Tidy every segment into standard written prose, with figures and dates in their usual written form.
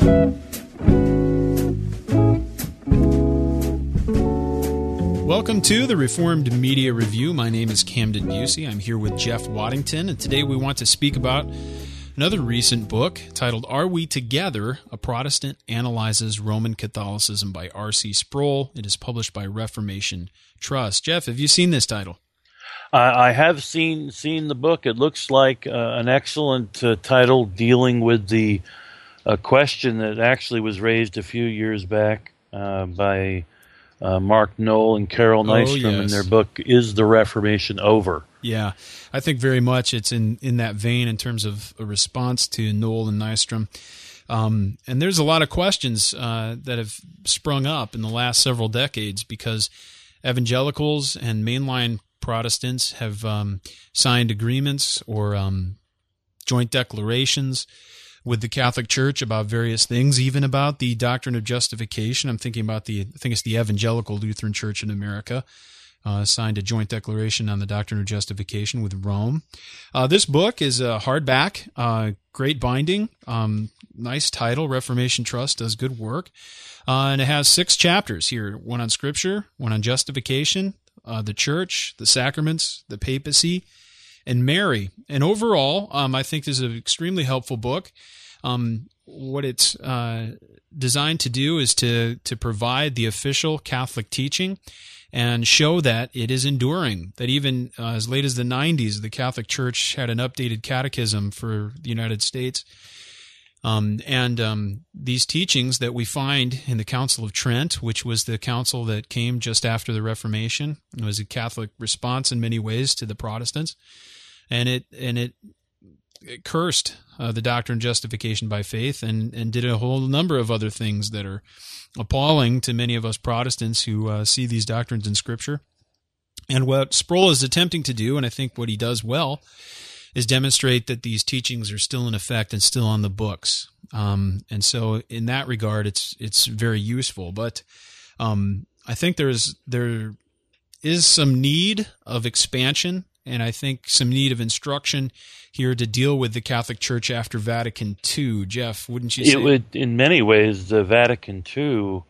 Welcome to the Reformed Media Review. My name is Camden Busey. I'm here with Jeff Waddington, and today we want to speak about another recent book titled Are We Together? A Protestant Analyzes Roman Catholicism by R.C. Sproul. It is published by Reformation Trust. Jeff, have you seen this title? I have seen the book. It looks like an excellent title dealing with the question that actually was raised a few years back by Mark Knoll and Carol Nystrom in their book, Is the Reformation Over? Yeah, I think very much it's in that vein in terms of a response to Knoll and Nystrom. And there's a lot of questions that have sprung up in the last several decades because evangelicals and mainline Protestants have signed agreements or joint declarations with the Catholic Church about various things, even about the doctrine of justification. I'm thinking about I think it's the Evangelical Lutheran Church in America, signed a joint declaration on the doctrine of justification with Rome. This book is a hardback, great binding, nice title. Reformation Trust does good work. And it has 6 chapters here, one on Scripture, one on justification, the Church, the sacraments, the papacy, and Mary. And overall, I think this is an extremely helpful book. What it's designed to do is to provide the official Catholic teaching and show that it is enduring, that even as late as the 90s, the Catholic Church had an updated catechism for the United States. These teachings that we find in the Council of Trent, which was the council that came just after the Reformation, it was a Catholic response in many ways to the Protestants. And it cursed the doctrine of justification by faith and did a whole number of other things that are appalling to many of us Protestants who see these doctrines in Scripture. And what Sproul is attempting to do, and I think what he does well, is demonstrate that these teachings are still in effect and still on the books. And so in that regard, it's very useful. But I think there is some need of expansion, and I think some need of instruction here to deal with the Catholic Church after Vatican II. Jeff, wouldn't you say? It would, in many ways, the Vatican II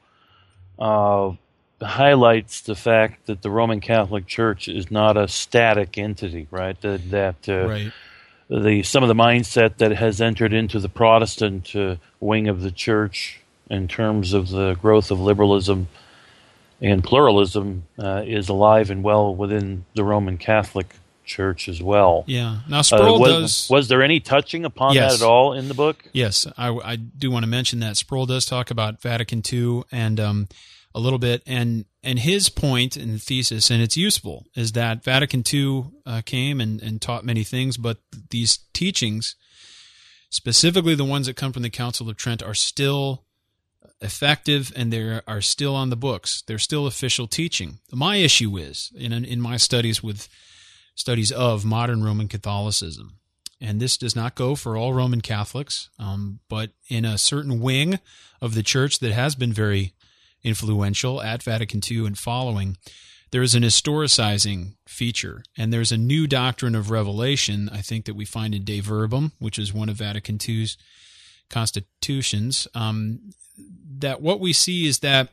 highlights the fact that the Roman Catholic Church is not a static entity, right? Right. Some of the mindset that has entered into the Protestant wing of the Church in terms of the growth of liberalism and pluralism is alive and well within the Roman Catholic Church as well. Yeah. Now, Sproul was there any touching upon that at all in the book? Yes, I do want to mention that. Sproul does talk about Vatican II and a little bit, and his point in the thesis, and it's useful, is that Vatican II came and taught many things, but these teachings, specifically the ones that come from the Council of Trent, are still effective and they are still on the books. They're still official teaching. My issue is, in my studies of modern Roman Catholicism, and this does not go for all Roman Catholics, but in a certain wing of the Church that has been very influential at Vatican II and following, there is an historicizing feature, and there's a new doctrine of revelation, I think, that we find in De Verbum, which is one of Vatican II's constitutions, that what we see is that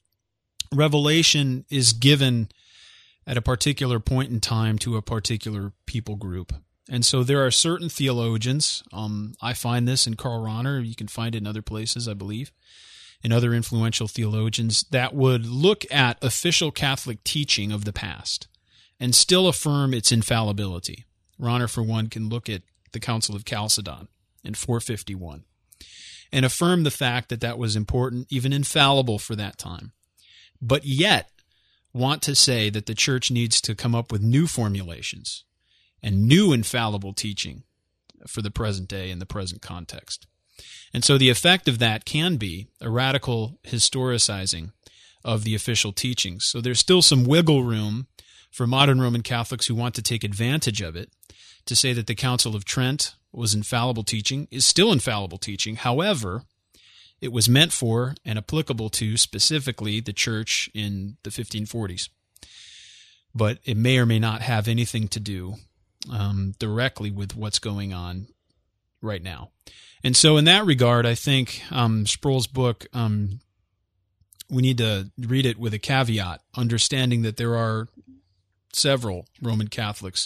revelation is given at a particular point in time to a particular people group. And so there are certain theologians, I find this in Karl Rahner, you can find it in other places, I believe, and other influential theologians, that would look at official Catholic teaching of the past and still affirm its infallibility. Rahner, for one, can look at the Council of Chalcedon in 451 and affirm the fact that that was important, even infallible for that time, but yet want to say that the Church needs to come up with new formulations and new infallible teaching for the present day and the present context. And so the effect of that can be a radical historicizing of the official teachings. So there's still some wiggle room for modern Roman Catholics who want to take advantage of it to say that the Council of Trent was infallible teaching, is still infallible teaching. However, it was meant for and applicable to specifically the Church in the 1540s. But it may or may not have anything to do directly with what's going on right now. And so in that regard, I think Sproul's book, we need to read it with a caveat, understanding that there are several Roman Catholics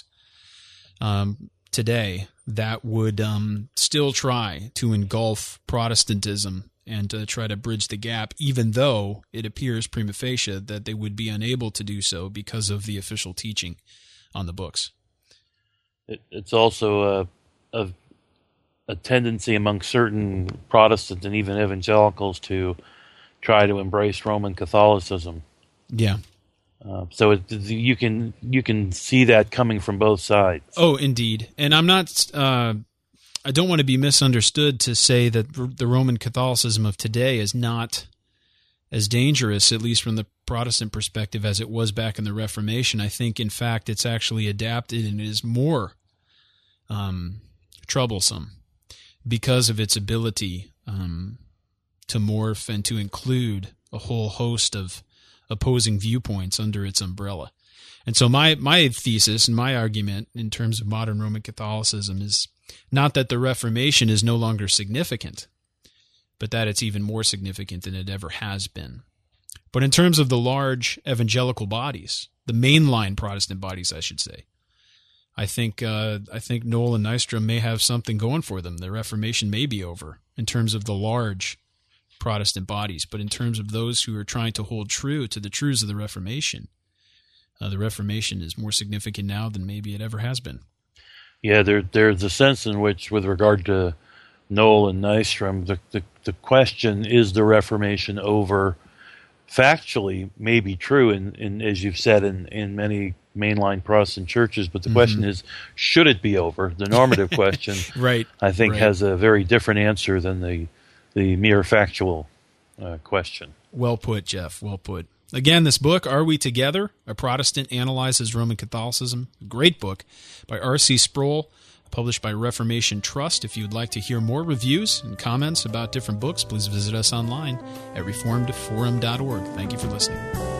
today that would still try to engulf Protestantism and to try to bridge the gap, even though it appears prima facie that they would be unable to do so because of the official teaching on the books. It's also a tendency among certain Protestants and even evangelicals to try to embrace Roman Catholicism. Yeah. So you can see that coming from both sides. Oh, indeed. And I'm not. I don't want to be misunderstood to say that the Roman Catholicism of today is not as dangerous, at least from the Protestant perspective, as it was back in the Reformation. I think, in fact, it's actually adapted and is more troublesome because of its ability to morph and to include a whole host of opposing viewpoints under its umbrella. And so my thesis and my argument in terms of modern Roman Catholicism is not that the Reformation is no longer significant, but that it's even more significant than it ever has been. But in terms of the large evangelical bodies, the mainline Protestant bodies, I should say, I think Knoll and Nystrom may have something going for them. The Reformation may be over in terms of the large Protestant bodies, but in terms of those who are trying to hold true to the truths of the Reformation is more significant now than maybe it ever has been. Yeah, there's a sense in which, with regard to Knoll and Nystrom, the question, is the Reformation over, factually may be true, in as you've said, in many mainline Protestant churches, but the question is, should it be over? The normative question, right, I think, has a very different answer than the mere factual question. Well put, Jeff, well put. Again, this book, Are We Together? A Protestant Analyzes Roman Catholicism, a great book by R.C. Sproul, published by Reformation Trust. If you'd like to hear more reviews and comments about different books, please visit us online at reformedforum.org. Thank you for listening.